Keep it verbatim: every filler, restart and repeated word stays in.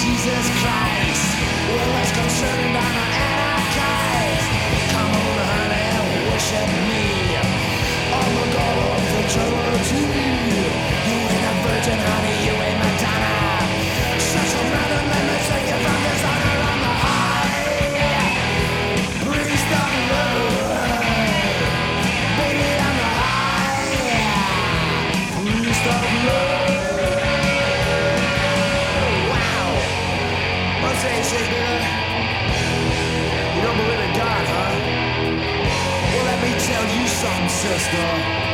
Jesus Christ, we're less concerned, I'm an anarchist. Come on, honey, worship me. I'm the god of fertility. You ain't a virgin, honey, you ain't Madonna. Shut your mouth and let me take you from this honor on the high. Priest of love, baby, I'm the high. Priest of love. Wow. What's that shit, girl? You don't believe in God, huh? Well, let me tell you something, sister.